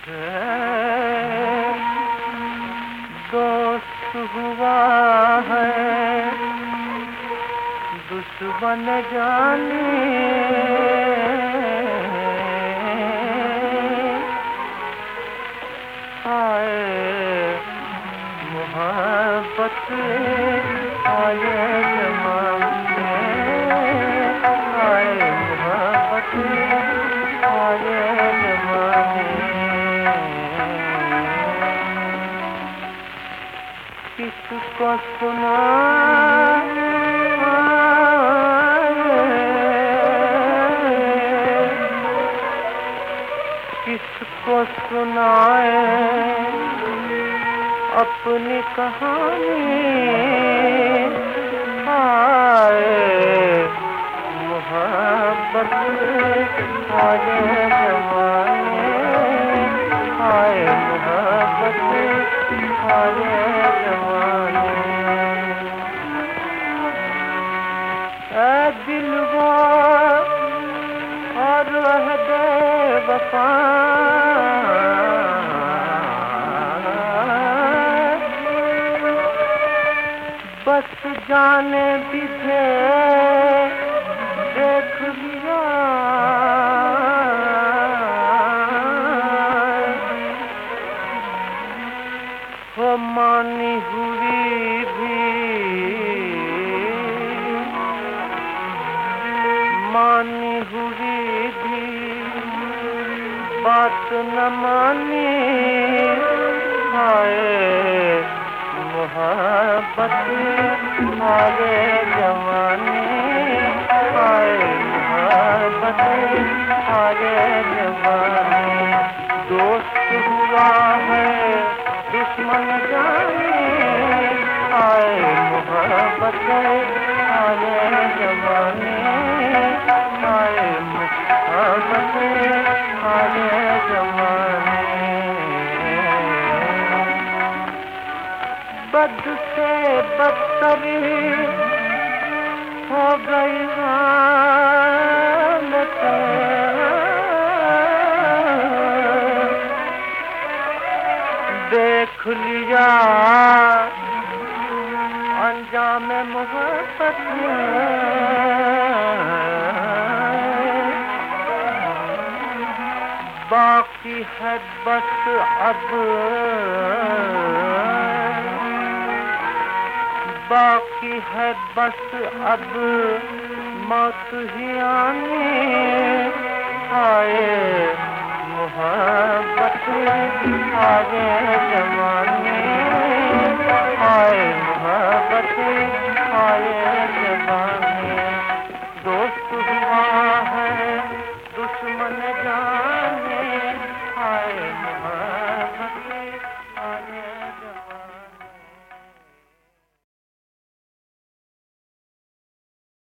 दोस्त हुआ है दुश्मन जाने, आए मोहब्बत आए जमाने, आए मोहब्बत आए जमाने। किसको सुना किसको सुनाए अपनी कहानी, आए मोहब्बत आए जमाने, आए मोहब्बत आए जमाने। ऐ दिलवा और रहदे वफा, बस जाने दीजिए देख लिया, हो मानी हुई भी मानी हुई भी बात न मानी, आए मोहब्बत आए जवानी, आए मोहब्बत आए जवानी। दोस्त हुआ है दुश्मन जाने, आए मोहब्बत आए जवानी, आए मोहब्बत आए जवानी। बद से बदतर हो गई हालत, देख लिया अंजाम मोहब्बत, बाकी है बस अब बाकी है बस अब मौत ही आनी, आए मोहब्बत आए जवानी।